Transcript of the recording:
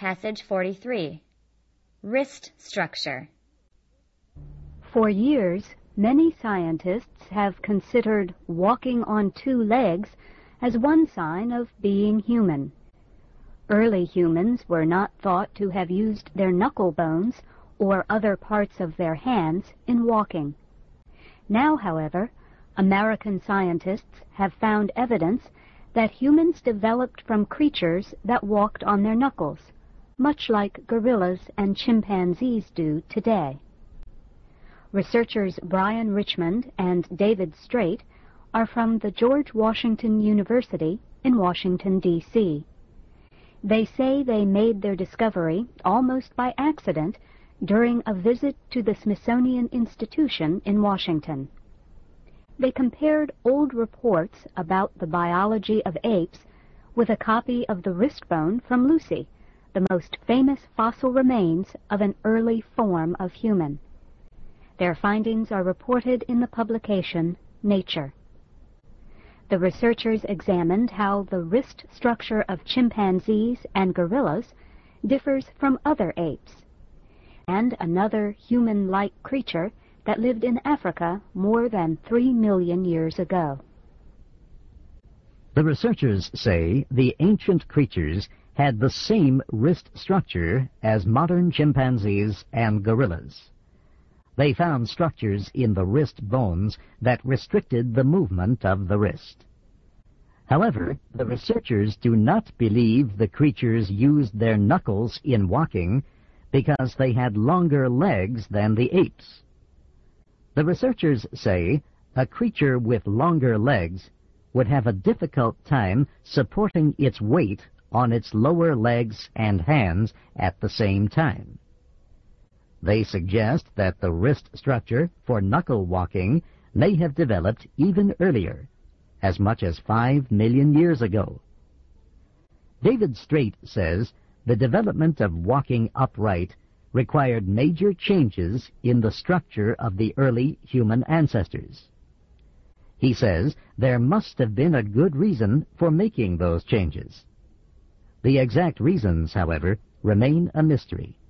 Passage 43. Wrist structure. For years, many scientists have considered walking on two legs as one sign of being human. Early humans were not thought to have used their knuckle bones or other parts of their hands in walking. Now, however, American scientists have found evidence that humans developed from creatures that walked on their knuckles, much like gorillas and chimpanzees do today. Researchers Brian Richmond and David Straight are from the George Washington University in Washington, D.C. They say they made their discovery almost by accident during a visit to the Smithsonian Institution in Washington. They compared old reports about the biology of apes with a copy of the wrist bone from Lucy, the most famous fossil remains of an early form of human. Their findings are reported in the publication Nature. The researchers examined how the wrist structure of chimpanzees and gorillas differs from other apes, and another human-like creature that lived in Africa more than 3 million years ago. The researchers say the ancient creatures had the same wrist structure as modern chimpanzees and gorillas. They found structures in the wrist bones that restricted the movement of the wrist. However, the researchers do not believe the creatures used their knuckles in walking because they had longer legs than the apes. The researchers say a creature with longer legs would have a difficult time supporting its weight on its lower legs and hands at the same time. They suggest that the wrist structure for knuckle walking may have developed even earlier, as much as 5 million years ago. David Straight says the development of walking upright required major changes in the structure of the early human ancestors. He says there must have been a good reason for making those changes. The exact reasons, however, remain a mystery.